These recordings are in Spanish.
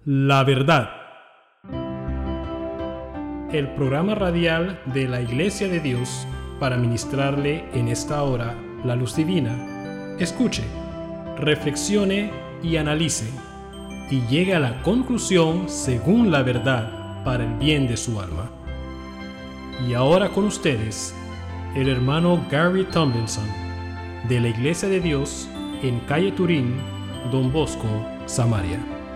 La Verdad. El programa radial de la Iglesia de Dios para ministrarle en esta hora la luz divina. Escuche, reflexione y analice, y llegue a la conclusión según la verdad para el bien de su alma. Y ahora con ustedes, el hermano Gary Tomlinson, de la Iglesia de Dios en calle Turín, Don Bosco, Samaria.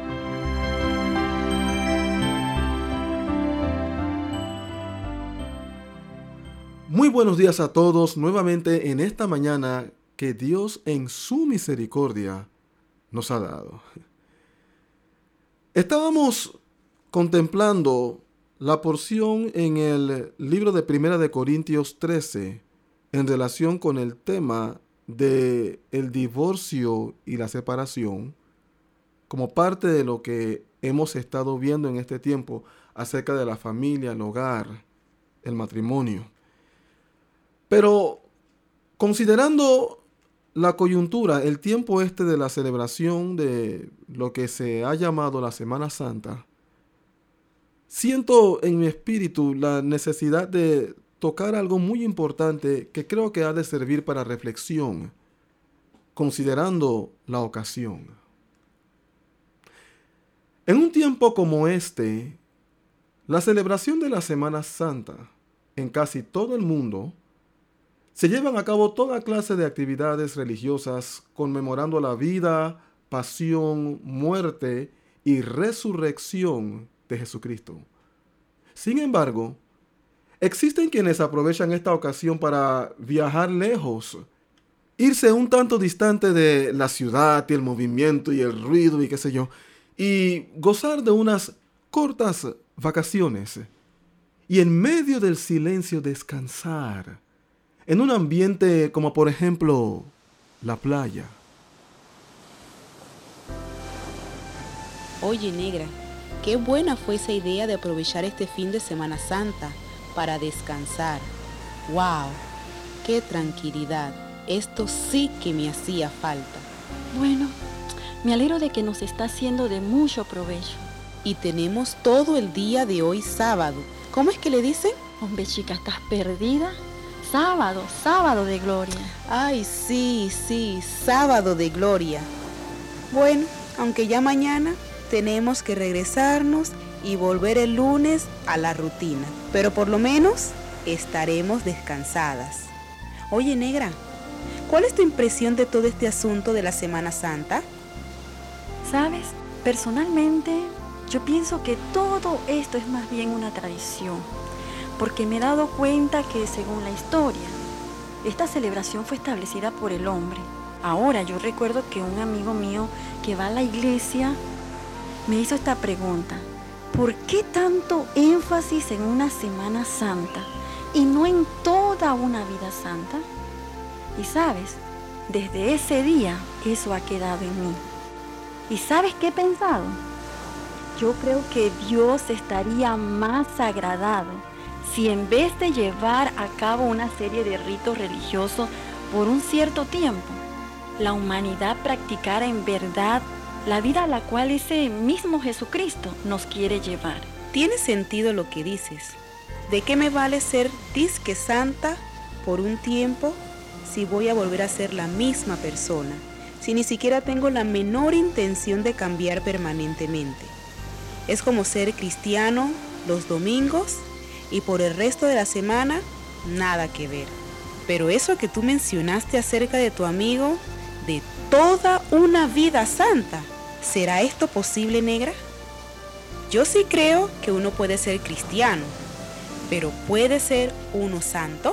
Muy buenos días a todos nuevamente en esta mañana que Dios en su misericordia nos ha dado. Estábamos contemplando la porción en el libro de Primera de Corintios 13 en relación con el tema de el divorcio y la separación como parte de lo que hemos estado viendo en este tiempo acerca de la familia, el hogar, el matrimonio. Pero considerando la coyuntura, el tiempo de la celebración de lo que se ha llamado la Semana Santa, siento en mi espíritu la necesidad de tocar algo muy importante que creo que ha de servir para reflexión, considerando la ocasión. En un tiempo como este, la celebración de la Semana Santa en casi todo el mundo se llevan a cabo toda clase de actividades religiosas conmemorando la vida, pasión, muerte y resurrección de Jesucristo. Sin embargo, existen quienes aprovechan esta ocasión para viajar lejos, irse un tanto distante de la ciudad y el movimiento y el ruido y qué sé yo, y gozar de unas cortas vacaciones y en medio del silencio descansar en un ambiente como por ejemplo la playa. Oye, negra, qué buena fue esa idea de aprovechar este fin de Semana Santa para descansar. ¡Wow! ¡Qué tranquilidad! Esto sí que me hacía falta. Bueno, me alegro de que nos está haciendo de mucho provecho. Y tenemos todo el día de hoy sábado. ¿Cómo es que le dicen? Hombre, chica, ¿estás perdida? Sábado de gloria. Ay, sí, sábado de gloria. Bueno, aunque ya mañana tenemos que regresarnos y volver el lunes a la rutina, pero por lo menos estaremos descansadas. Oye, negra, ¿cuál es tu impresión de todo este asunto de la Semana Santa? ¿Sabes? Personalmente, yo pienso que todo esto es más bien una tradición, porque me he dado cuenta que según la historia, esta celebración fue establecida por el hombre. Ahora yo recuerdo que un amigo mío que va a la iglesia me hizo esta pregunta: ¿por qué tanto énfasis en una Semana Santa y no en toda una vida santa? Y sabes, desde ese día eso ha quedado en mí. ¿Y sabes qué he pensado? Yo creo que Dios estaría más agradado si en vez de llevar a cabo una serie de ritos religiosos por un cierto tiempo, la humanidad practicara en verdad la vida a la cual ese mismo Jesucristo nos quiere llevar. Tiene sentido lo que dices. ¿De qué me vale ser disque santa por un tiempo si voy a volver a ser la misma persona, si ni siquiera tengo la menor intención de cambiar permanentemente? Es como ser cristiano los domingos y por el resto de la semana, nada que ver. Pero eso que tú mencionaste acerca de tu amigo, de toda una vida santa, ¿será esto posible, negra? Yo sí creo que uno puede ser cristiano, pero ¿puede ser uno santo?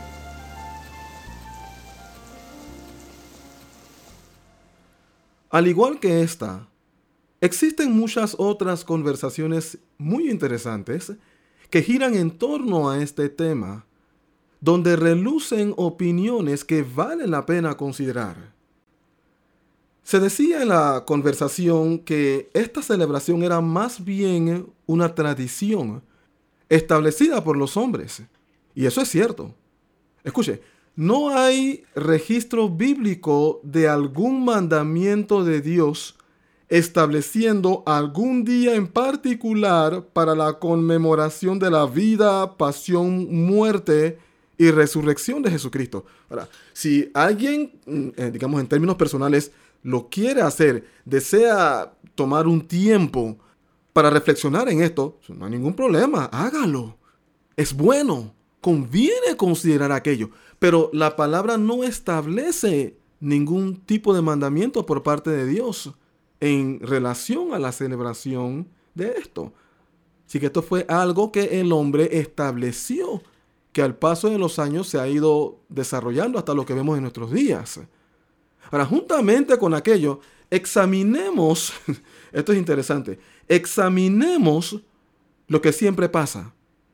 Al igual que esta, existen muchas otras conversaciones muy interesantes que giran en torno a este tema, donde relucen opiniones que valen la pena considerar. Se decía en la conversación que esta celebración era más bien una tradición establecida por los hombres. Y eso es cierto. Escuche, no hay registro bíblico de algún mandamiento de Dios estableciendo algún día en particular para la conmemoración de la vida, pasión, muerte y resurrección de Jesucristo. Ahora, si alguien, digamos en términos personales, lo quiere hacer, desea tomar un tiempo para reflexionar en esto, no hay ningún problema, hágalo. Es bueno, conviene considerar aquello, pero la palabra no establece ningún tipo de mandamiento por parte de Dios en relación a la celebración de esto. Así que esto fue algo que el hombre estableció, que al paso de los años se ha ido desarrollando hasta lo que vemos en nuestros días. Ahora, juntamente con aquello, examinemos, esto es interesante, examinemos lo que siempre pasa.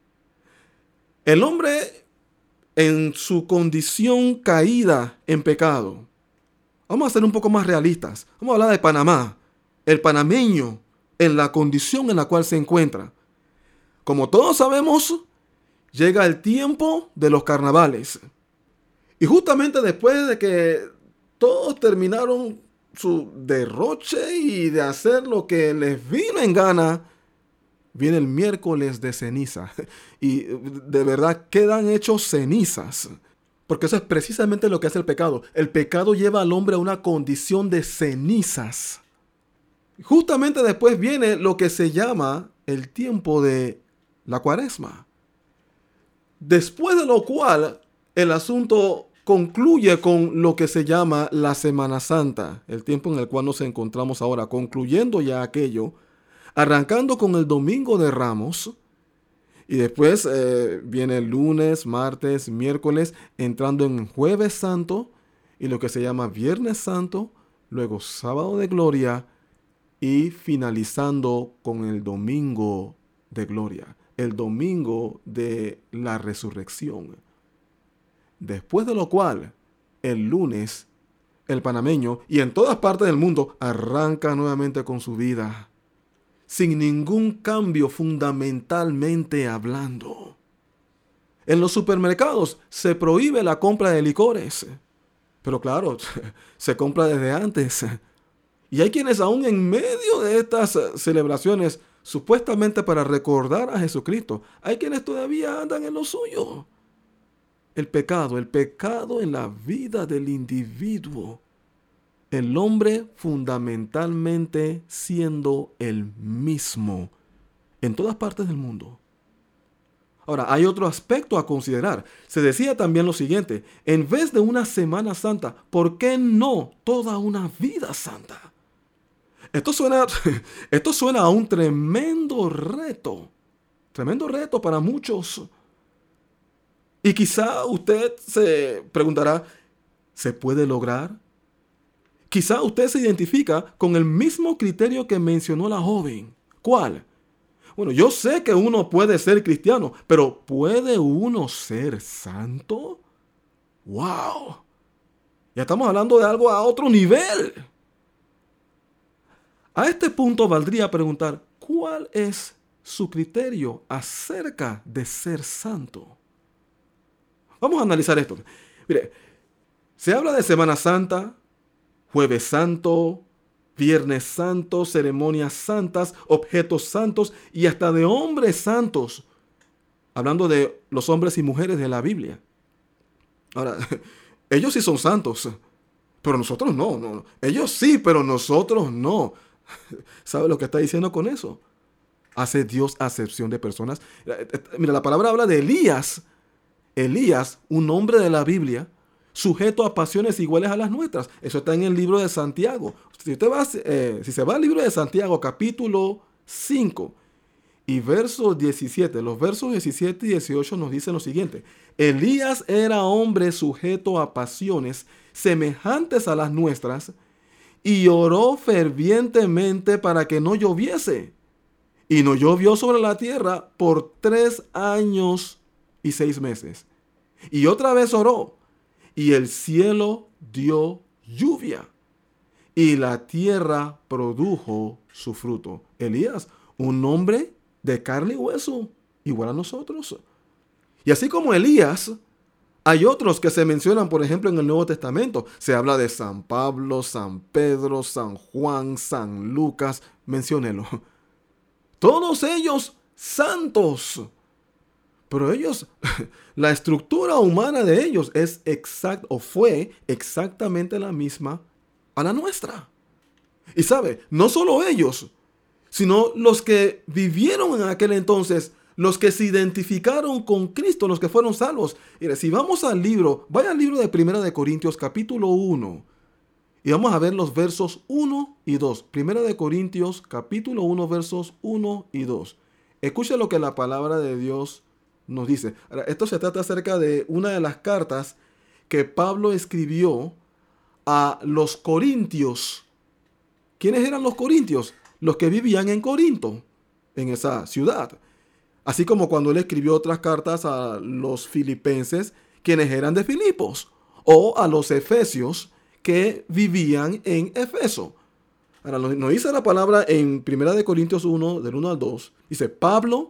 El hombre en su condición caída en pecado. Vamos a ser un poco más realistas. Vamos a hablar de Panamá, el panameño, en la condición en la cual se encuentra. Como todos sabemos, llega el tiempo de los carnavales. Y justamente después de que todos terminaron su derroche y de hacer lo que les vino en gana, viene el miércoles de ceniza. Y de verdad quedan hechos cenizas. Porque eso es precisamente lo que hace el pecado. El pecado lleva al hombre a una condición de cenizas. Justamente después viene lo que se llama el tiempo de la Cuaresma. Después de lo cual el asunto concluye con lo que se llama la Semana Santa, el tiempo en el cual nos encontramos ahora, concluyendo ya aquello, arrancando con el Domingo de Ramos, y después viene el lunes, martes, miércoles, entrando en Jueves Santo, y lo que se llama Viernes Santo, luego Sábado de Gloria, y finalizando con el Domingo de Gloria, el Domingo de la Resurrección. Después de lo cual, el lunes, el panameño, y en todas partes del mundo, arranca nuevamente con su vida, sin ningún cambio fundamentalmente hablando. En los supermercados se prohíbe la compra de licores, pero claro, se compra desde antes. Y hay quienes aún en medio de estas celebraciones, supuestamente para recordar a Jesucristo, hay quienes todavía andan en lo suyo. El pecado en la vida del individuo. El hombre fundamentalmente siendo el mismo en todas partes del mundo. Ahora, hay otro aspecto a considerar. Se decía también lo siguiente: en vez de una Semana Santa, ¿por qué no toda una vida santa? Esto suena a un tremendo reto para muchos. Y quizá usted se preguntará, ¿se puede lograr? Quizá usted se identifica con el mismo criterio que mencionó la joven. ¿Cuál? Bueno, yo sé que uno puede ser cristiano, pero ¿puede uno ser santo? ¡Wow! Ya estamos hablando de algo a otro nivel. A este punto valdría preguntar, ¿cuál es su criterio acerca de ser santo? Vamos a analizar esto. Mire, se habla de Semana Santa, Jueves Santo, Viernes Santo, ceremonias santas, objetos santos y hasta de hombres santos. Hablando de los hombres y mujeres de la Biblia. Ahora, ellos sí son santos, pero nosotros no. Ellos sí, pero nosotros no. ¿Sabe lo que está diciendo con eso? ¿Hace Dios acepción de personas? Mira, la palabra habla de Elías. Elías, un hombre de la Biblia, sujeto a pasiones iguales a las nuestras. Eso está en el libro de Santiago. Si se va al libro de Santiago, capítulo 5 y verso 17, los versos 17 y 18 nos dicen lo siguiente: Elías era hombre sujeto a pasiones semejantes a las nuestras y oró fervientemente para que no lloviese. Y no llovió sobre la tierra por 3 años y 6 meses. Y otra vez oró, y el cielo dio lluvia, y la tierra produjo su fruto. Elías, un hombre de carne y hueso, igual a nosotros. Y así como Elías, Hay otros que se mencionan, por ejemplo, en el Nuevo Testamento. Se habla de San Pablo, San Pedro, San Juan, San Lucas. Menciónelo. Todos ellos santos. Pero ellos, la estructura humana de ellos fue exactamente la misma a la nuestra. Y sabe, no solo ellos, sino los que vivieron en aquel entonces, los que se identificaron con Cristo, los que fueron salvos. Mire, si vamos al libro, vaya al libro de 1 Corintios capítulo 1 y vamos a ver los versos 1 y 2. 1 Corintios capítulo 1 versos 1 y 2. Escuche lo que la palabra de Dios nos dice. Ahora, esto se trata acerca de una de las cartas que Pablo escribió a los corintios. ¿Quiénes eran los corintios? Los que vivían en Corinto, en esa ciudad. Así como cuando él escribió otras cartas a los filipenses, quienes eran de Filipos, o a los efesios que vivían en Efeso. Ahora, nos dice la palabra en 1 Corintios 1, del 1 al 2. Dice, Pablo,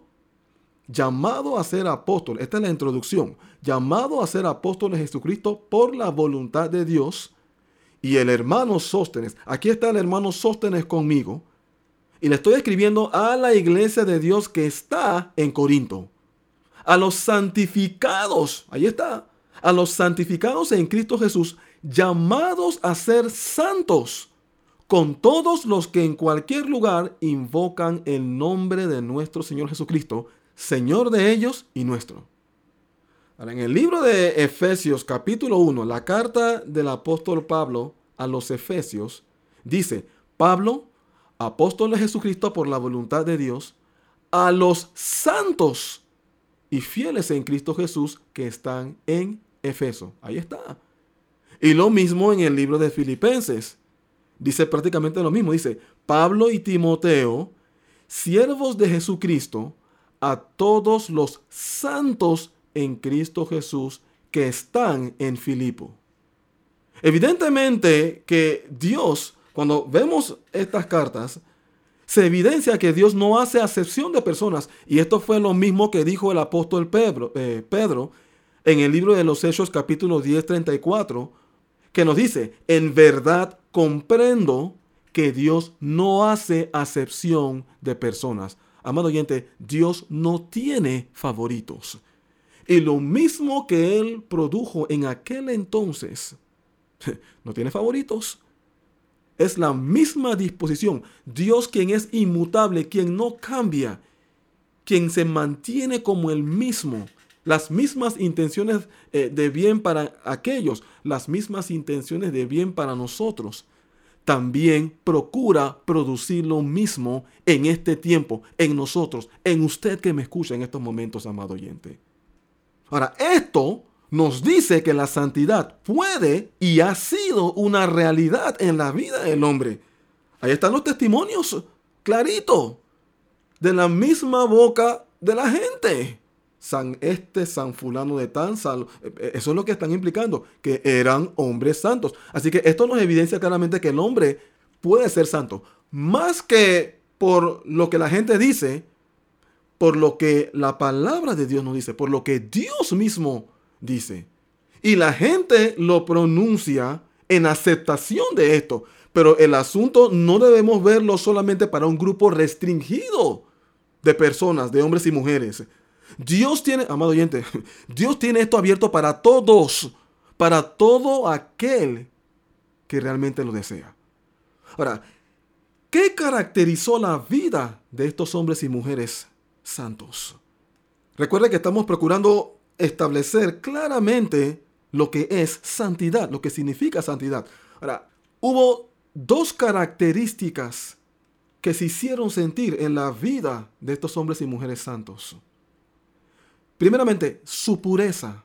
llamado a ser apóstol. Esta es la introducción. Llamado a ser apóstol de Jesucristo por la voluntad de Dios. Y el hermano Sóstenes. Aquí está el hermano Sóstenes conmigo. Y le estoy escribiendo a la iglesia de Dios que está en Corinto. A los santificados. Ahí está. A los santificados en Cristo Jesús. Llamados a ser santos. Con todos los que en cualquier lugar invocan el nombre de nuestro Señor Jesucristo, Señor de ellos y nuestro. Ahora, en el libro de Efesios capítulo 1, la carta del apóstol Pablo a los Efesios, dice, Pablo, apóstol de Jesucristo por la voluntad de Dios, a los santos y fieles en Cristo Jesús que están en Efeso. Ahí está. Y lo mismo en el libro de Filipenses. Dice prácticamente lo mismo. Dice, Pablo y Timoteo, siervos de Jesucristo, a todos los santos en Cristo Jesús que están en Filipo. Evidentemente que Dios, cuando vemos estas cartas, se evidencia que Dios no hace acepción de personas. Y esto fue lo mismo que dijo el apóstol Pedro en el libro de los Hechos capítulo 10, 34, que nos dice, en verdad comprendo que Dios no hace acepción de personas. Amado oyente, Dios no tiene favoritos. Y lo mismo que Él produjo en aquel entonces, no tiene favoritos. Es la misma disposición. Dios, quien es inmutable, quien no cambia, quien se mantiene como el mismo. Las mismas intenciones de bien para aquellos, las mismas intenciones de bien para nosotros. También procura producir lo mismo en este tiempo, en nosotros, en usted que me escucha en estos momentos, amado oyente. Ahora, esto nos dice que la santidad puede y ha sido una realidad en la vida del hombre. Ahí están los testimonios, clarito, de la misma boca de la gente. San fulano de tal, eso es lo que están implicando, que eran hombres santos. Así que esto nos evidencia claramente que el hombre puede ser santo. Más que por lo que la gente dice, por lo que la palabra de Dios nos dice, por lo que Dios mismo dice. Y la gente lo pronuncia en aceptación de esto. Pero el asunto no debemos verlo solamente para un grupo restringido de personas, de hombres y mujeres. Dios tiene, amado oyente, Dios tiene esto abierto para todos, para todo aquel que realmente lo desea. Ahora, ¿qué caracterizó la vida de estos hombres y mujeres santos? Recuerda que estamos procurando establecer claramente lo que es santidad, lo que significa santidad. Ahora, hubo dos características que se hicieron sentir en la vida de estos hombres y mujeres santos. Primeramente, su pureza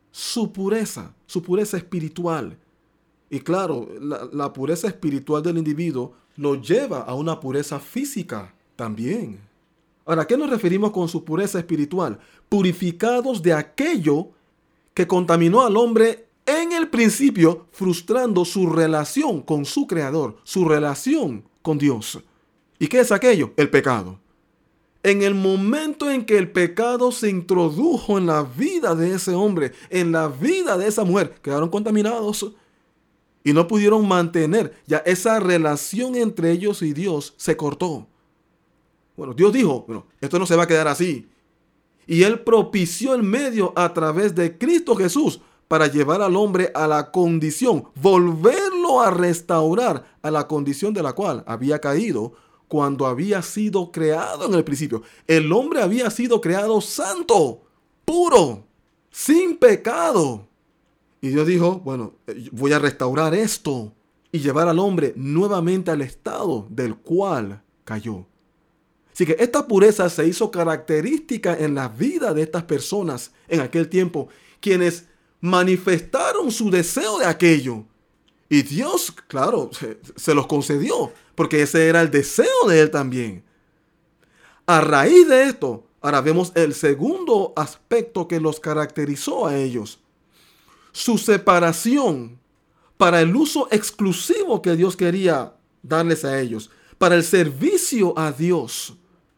espiritual. Y claro, la pureza espiritual del individuo lo lleva a una pureza física también. Ahora, ¿a qué nos referimos con su pureza espiritual? Purificados de aquello que contaminó al hombre en el principio, frustrando su relación con su Creador, su relación con Dios. ¿Y qué es aquello? El pecado. En el momento en que el pecado se introdujo en la vida de ese hombre, en la vida de esa mujer, quedaron contaminados y no pudieron mantener. Ya esa relación entre ellos y Dios se cortó. Bueno, Dios dijo, bueno, esto no se va a quedar así. Y Él propició el medio a través de Cristo Jesús para llevar al hombre a la condición, volverlo a restaurar a la condición de la cual había caído cuando había sido creado en el principio. El hombre había sido creado santo, puro, sin pecado. Y Dios dijo, bueno, voy a restaurar esto y llevar al hombre nuevamente al estado del cual cayó. Así que esta pureza se hizo característica en la vida de estas personas en aquel tiempo, quienes manifestaron su deseo de aquello. Y Dios, claro, se los concedió, porque ese era el deseo de Él también. A raíz de esto, ahora vemos el segundo aspecto que los caracterizó a ellos. Su separación para el uso exclusivo que Dios quería darles a ellos, para el servicio a Dios.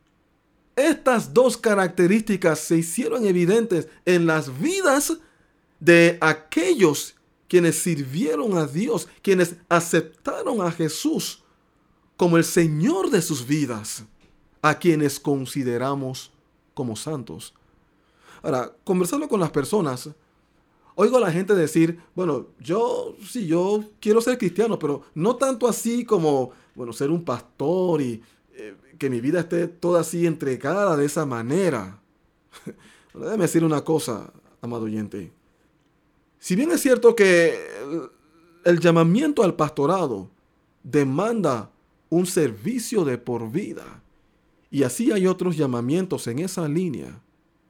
Estas dos características se hicieron evidentes en las vidas de aquellos quienes sirvieron a Dios, quienes aceptaron a Jesús como el Señor de sus vidas, a quienes consideramos como santos. Ahora, conversando con las personas, oigo a la gente decir, bueno, yo quiero ser cristiano, pero no tanto así como, bueno, ser un pastor y que mi vida esté toda así entregada de esa manera. Déjame decir una cosa, amado oyente. Si bien es cierto que el llamamiento al pastorado demanda un servicio de por vida, y así hay otros llamamientos en esa línea,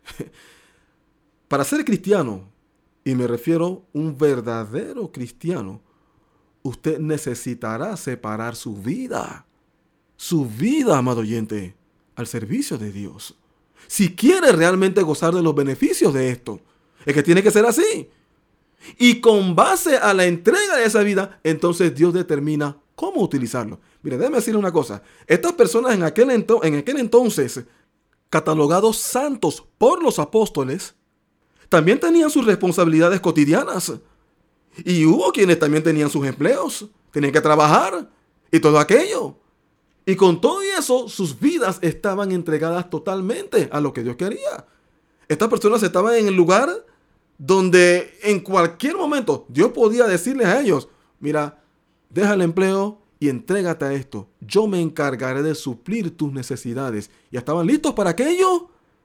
para ser cristiano, y me refiero a un verdadero cristiano, usted necesitará separar su vida, amado oyente, al servicio de Dios. Si quiere realmente gozar de los beneficios de esto, es que tiene que ser así. Y con base a la entrega de esa vida, entonces Dios determina cómo utilizarlo. Mire, déjeme decirle una cosa. Estas personas en aquel entonces, catalogados santos por los apóstoles, también tenían sus responsabilidades cotidianas. Y hubo quienes también tenían sus empleos, tenían que trabajar y todo aquello. Y con todo eso, sus vidas estaban entregadas totalmente a lo que Dios quería. Estas personas estaban en el lugar donde en cualquier momento Dios podía decirles a ellos, mira, deja el empleo y entrégate a esto. Yo me encargaré de suplir tus necesidades. ¿Ya estaban listos para aquello?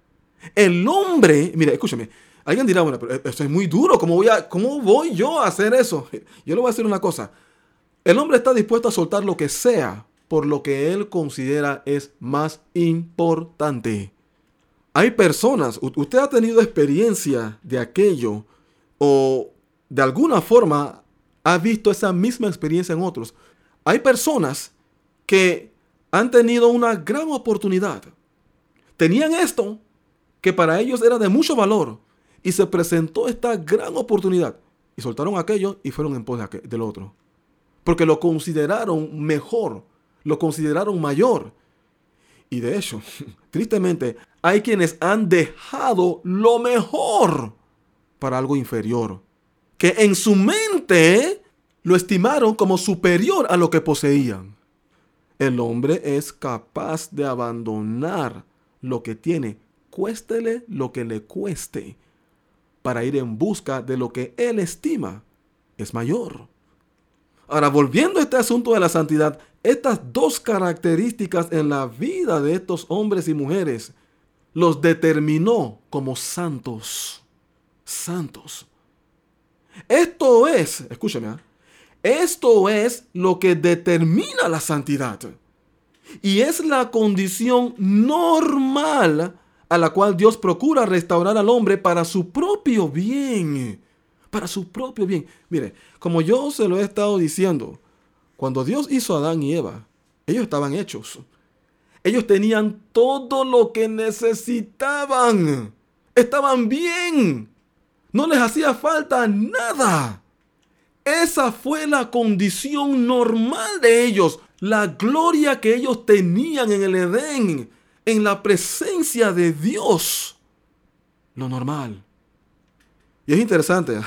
El hombre, mira, escúchame, alguien dirá, bueno, pero eso es muy duro, ¿cómo voy yo a hacer eso? Yo le voy a decir una cosa. El hombre está dispuesto a soltar lo que sea por lo que él considera es más importante. Hay personas, usted ha tenido experiencia de aquello o de alguna forma ha visto esa misma experiencia en otros. Hay personas que han tenido una gran oportunidad. Tenían esto que para ellos era de mucho valor y se presentó esta gran oportunidad y soltaron aquello y fueron en pos del otro. Porque lo consideraron mejor, lo consideraron mayor. Y de hecho, tristemente, hay quienes han dejado lo mejor para algo inferior, que en su mente lo estimaron como superior a lo que poseían. El hombre es capaz de abandonar lo que tiene, cuéstele lo que le cueste, para ir en busca de lo que él estima es mayor. Ahora, volviendo a este asunto de la santidad, estas dos características en la vida de estos hombres y mujeres los determinó como santos. Santos. Esto es, escúchame, esto es lo que determina la santidad. Y es la condición normal a la cual Dios procura restaurar al hombre para su propio bien. Para su propio bien. Mire, como yo se lo he estado diciendo, cuando Dios hizo a Adán y Eva, ellos estaban hechos. Ellos tenían todo lo que necesitaban. Estaban bien. No les hacía falta nada. Esa fue la condición normal de ellos. La gloria que ellos tenían en el Edén. en la presencia de Dios lo normal. Y es interesante,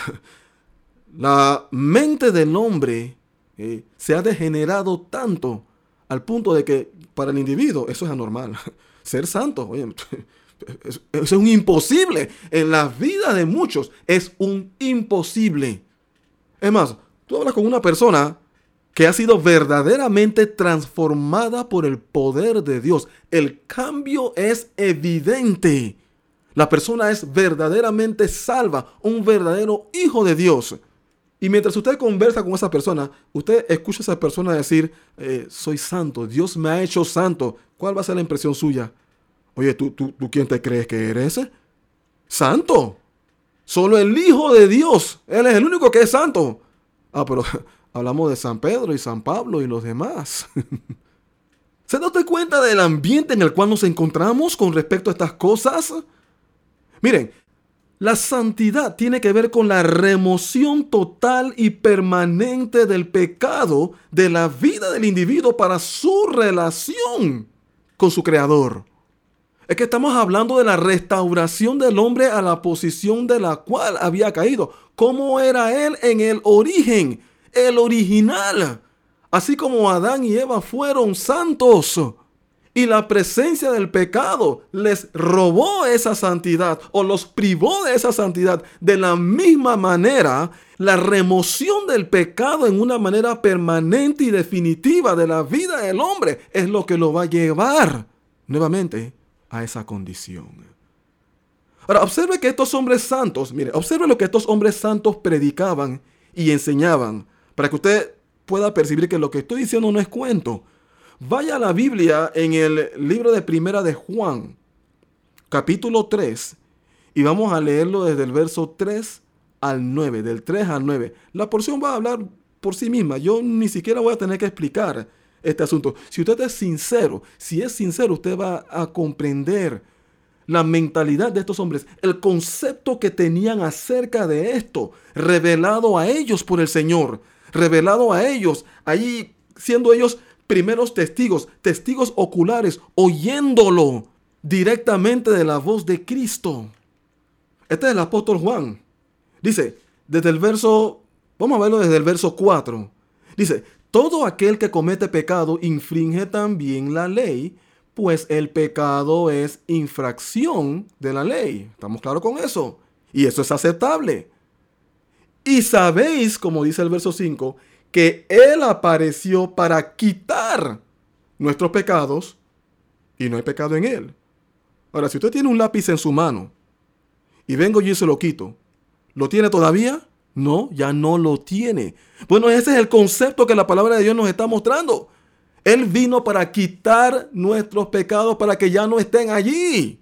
la mente del hombre se ha degenerado tanto al punto de que para el individuo eso es anormal. Ser santo, oye, eso es un imposible. En la vida de muchos es un imposible. Es más, tú hablas con una persona que ha sido verdaderamente transformada por el poder de Dios. El cambio es evidente. La persona es verdaderamente salva, un verdadero hijo de Dios. Y mientras usted conversa con esa persona, usted escucha a esa persona decir, soy santo, Dios me ha hecho santo. ¿Cuál va a ser la impresión suya? Oye, ¿tú quién te crees que eres? Santo. Solo el Hijo de Dios. Él es el único que es santo. Pero hablamos de San Pedro y San Pablo y los demás. ¿Se da usted cuenta del ambiente en el cual nos encontramos con respecto a estas cosas? Miren, la santidad tiene que ver con la remoción total y permanente del pecado de la vida del individuo para su relación con su Creador. Es que estamos hablando de la restauración del hombre a la posición de la cual había caído. ¿Cómo era él en el origen? El original. Así como Adán y Eva fueron santos y la presencia del pecado les robó esa santidad o los privó de esa santidad. De la misma manera, la remoción del pecado en una manera permanente y definitiva de la vida del hombre es lo que lo va a llevar nuevamente a esa condición. Ahora, observe que estos hombres santos, mire, observe lo que estos hombres santos predicaban y enseñaban, para que usted pueda percibir que lo que estoy diciendo no es cuento. Vaya a la Biblia en el libro de Primera de Juan, capítulo 3, y vamos a leerlo desde el verso 3 al 9, del 3 al 9. La porción va a hablar por sí misma. Yo ni siquiera voy a tener que explicar este asunto. Si usted es sincero, usted va a comprender la mentalidad de estos hombres, el concepto que tenían acerca de esto, revelado a ellos por el Señor, revelado a ellos, allí siendo ellos primeros testigos oculares, oyéndolo directamente de la voz de Cristo. Este es el apóstol Juan. Dice, vamos a verlo desde el verso 4. Dice, todo aquel que comete pecado infringe también la ley, pues el pecado es infracción de la ley. ¿Estamos claros con eso? Y eso es aceptable. Y sabéis, como dice el verso 5, que Él apareció para quitar nuestros pecados y no hay pecado en Él. Ahora, si usted tiene un lápiz en su mano y vengo yo y se lo quito, ¿lo tiene todavía? No, ya no lo tiene. Bueno, ese es el concepto que la palabra de Dios nos está mostrando. Él vino para quitar nuestros pecados para que ya no estén allí.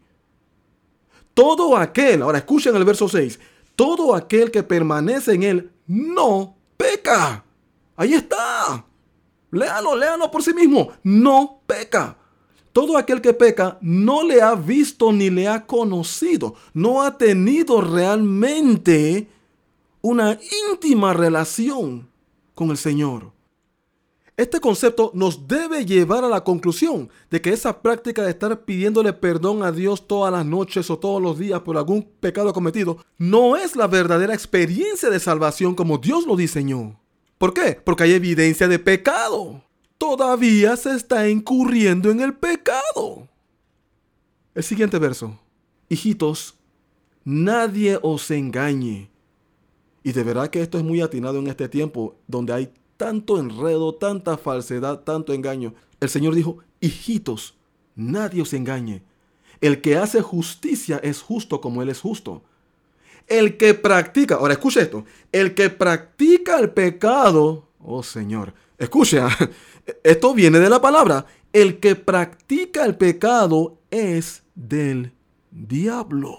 Todo aquel, ahora escuchen el verso 6, todo aquel que permanece en Él no peca. Ahí está. Léalo por sí mismo. No peca. Todo aquel que peca no le ha visto ni le ha conocido. No ha tenido realmente una íntima relación con el Señor. Este concepto nos debe llevar a la conclusión de que esa práctica de estar pidiéndole perdón a Dios todas las noches o todos los días por algún pecado cometido no es la verdadera experiencia de salvación como Dios lo diseñó. ¿Por qué? Porque hay evidencia de pecado. Todavía se está incurriendo en el pecado. El siguiente verso. Hijitos, nadie os engañe. Y de verdad que esto es muy atinado en este tiempo donde hay tanto enredo, tanta falsedad, tanto engaño. El Señor dijo, hijitos, nadie os engañe. El que hace justicia es justo como Él es justo. El que practica, ahora escucha esto, el que practica el pecado, oh Señor, escucha, esto viene de la palabra, el que practica el pecado es del diablo.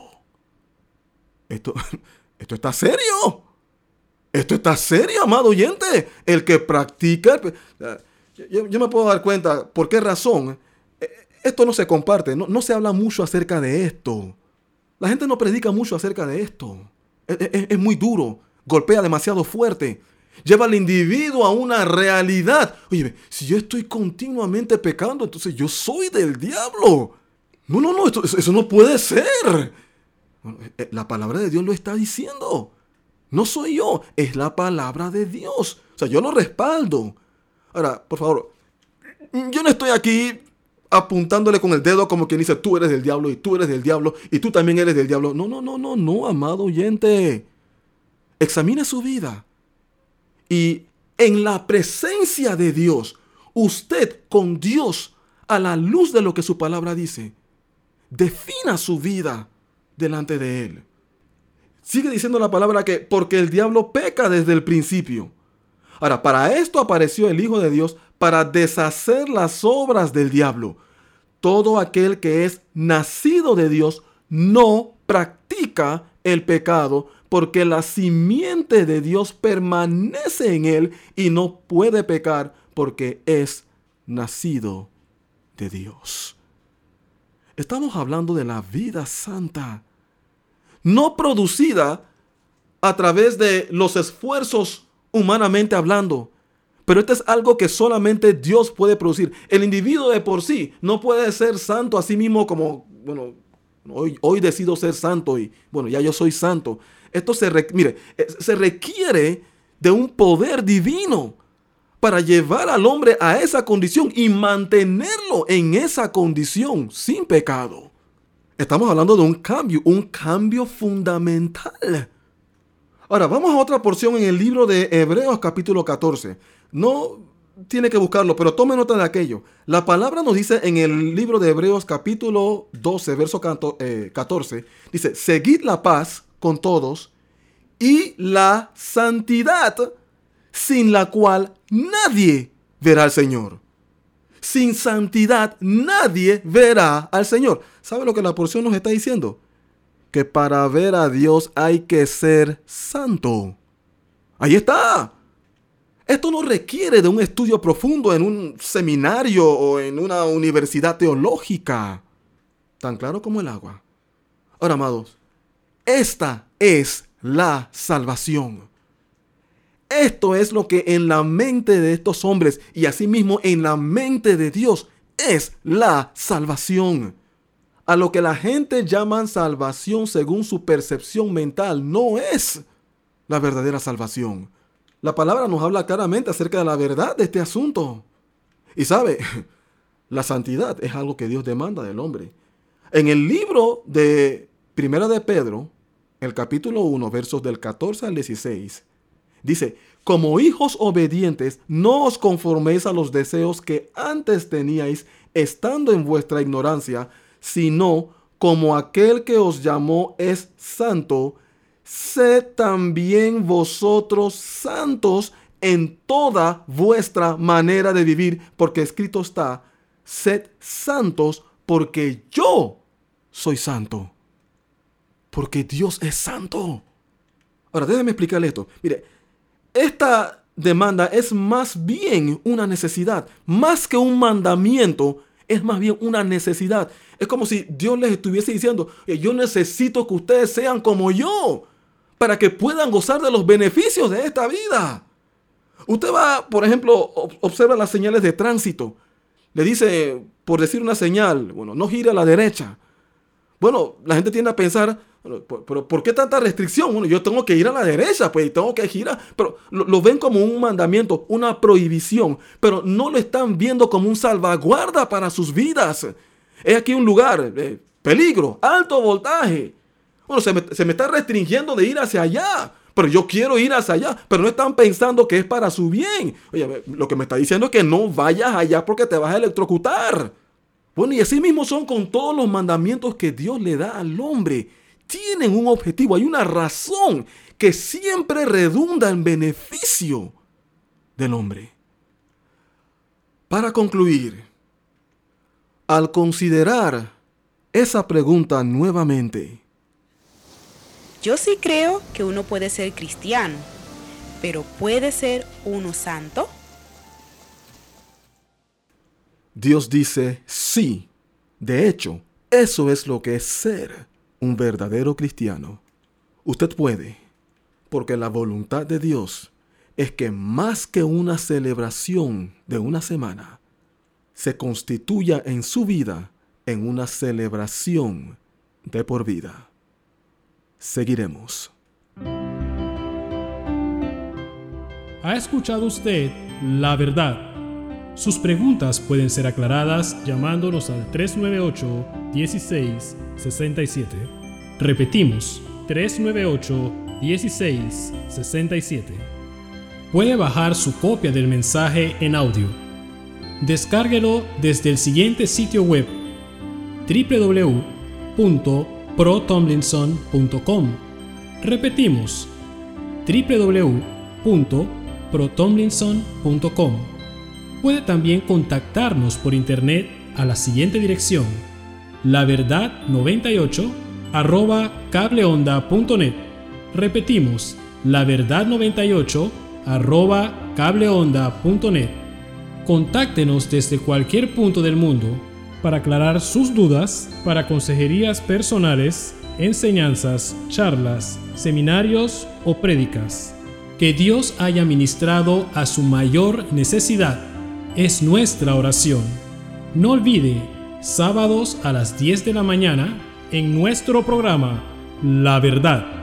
Esto está serio. Esto está serio, amado oyente. El que practica... Yo me puedo dar cuenta por qué razón. Esto no se comparte, no se habla mucho acerca de esto. La gente no predica mucho acerca de esto. Es muy duro, golpea demasiado fuerte. Lleva al individuo a una realidad. Oye, si yo estoy continuamente pecando, entonces yo soy del diablo. No, eso no puede ser. Bueno, la palabra de Dios lo está diciendo. No soy yo, es la palabra de Dios. O sea, yo lo respaldo. Ahora, por favor, yo no estoy aquí apuntándole con el dedo como quien dice, tú eres del diablo y tú eres del diablo y tú también eres del diablo. No, amado oyente. Examine su vida. Y en la presencia de Dios, usted con Dios, a la luz de lo que su palabra dice, defina su vida delante de Él. Sigue diciendo la palabra que porque el diablo peca desde el principio. Ahora, para esto apareció el Hijo de Dios, para deshacer las obras del diablo. Todo aquel que es nacido de Dios no practica el pecado, porque la simiente de Dios permanece en él y no puede pecar porque es nacido de Dios. Estamos hablando de la vida santa, no producida a través de los esfuerzos humanamente hablando, pero esto es algo que solamente Dios puede producir. El individuo de por sí no puede ser santo a sí mismo como, bueno, hoy decido ser santo y, bueno, ya yo soy santo. Esto se requiere de un poder divino para llevar al hombre a esa condición y mantenerlo en esa condición sin pecado. Estamos hablando de un cambio fundamental. Ahora, vamos a otra porción en el libro de Hebreos capítulo 14. No tiene que buscarlo, pero tome nota de aquello. La palabra nos dice en el libro de Hebreos capítulo 12, verso 14, dice, seguid la paz con todos y la santidad, sin la cual nadie verá al Señor. Sin santidad nadie verá al Señor. ¿Sabe lo que la porción nos está diciendo? Que para ver a Dios hay que ser santo. Ahí está. Esto no requiere de un estudio profundo en un seminario o en una universidad teológica. Tan claro como el agua. Ahora, amados, esta es la salvación. Esto es lo que en la mente de estos hombres y asimismo en la mente de Dios es la salvación. A lo que la gente llama salvación según su percepción mental no es la verdadera salvación. La palabra nos habla claramente acerca de la verdad de este asunto. Y sabe, la santidad es algo que Dios demanda del hombre. En el libro de Primera de Pedro, el capítulo 1, versos del 14 al 16, dice, como hijos obedientes, no os conforméis a los deseos que antes teníais estando en vuestra ignorancia, sino como aquel que os llamó es santo, sed también vosotros santos en toda vuestra manera de vivir, porque escrito está, sed santos porque yo soy santo. Porque Dios es santo. Ahora, déjeme explicarle esto. Mire, esta demanda es más bien una necesidad. Más que un mandamiento, es más bien una necesidad. Es como si Dios les estuviese diciendo, yo necesito que ustedes sean como yo, para que puedan gozar de los beneficios de esta vida. Usted va, por ejemplo, observa las señales de tránsito. Le dice, por decir una señal, bueno, no gire a la derecha. Bueno, la gente tiende a pensar, pero ¿por qué tanta restricción? Bueno, yo tengo que ir a la derecha, pues tengo que girar. Pero lo ven como un mandamiento, una prohibición, pero no lo están viendo como un salvaguarda para sus vidas. Es aquí un lugar, peligro, alto voltaje. Bueno, se me está restringiendo de ir hacia allá, pero yo quiero ir hacia allá, pero no están pensando que es para su bien. Oye, lo que me está diciendo es que no vayas allá porque te vas a electrocutar. Bueno, y así mismo son con todos los mandamientos que Dios le da al hombre. Tienen un objetivo, hay una razón que siempre redunda en beneficio del hombre. Para concluir, al considerar esa pregunta nuevamente, yo sí creo que uno puede ser cristiano, pero ¿puede ser uno santo? Dios dice sí. De hecho, eso es lo que es ser un verdadero cristiano. Usted puede, porque la voluntad de Dios es que más que una celebración de una semana, se constituya en su vida en una celebración de por vida. Seguiremos. ¿Ha escuchado usted la verdad? Sus preguntas pueden ser aclaradas llamándonos al 398-1667. Repetimos, 398-1667. Puede bajar su copia del mensaje en audio. Descárguelo desde el siguiente sitio web: www.protomlinson.com. Repetimos, www.protomlinson.com. Puede también contactarnos por internet a la siguiente dirección: laverdad98@cableonda.net. Repetimos, laverdad98@cableonda.net. Contáctenos desde cualquier punto del mundo para aclarar sus dudas, para consejerías personales, enseñanzas, charlas, seminarios o prédicas. Que Dios haya ministrado a su mayor necesidad es nuestra oración. No olvide, sábados a las 10 de la mañana, en nuestro programa La Verdad.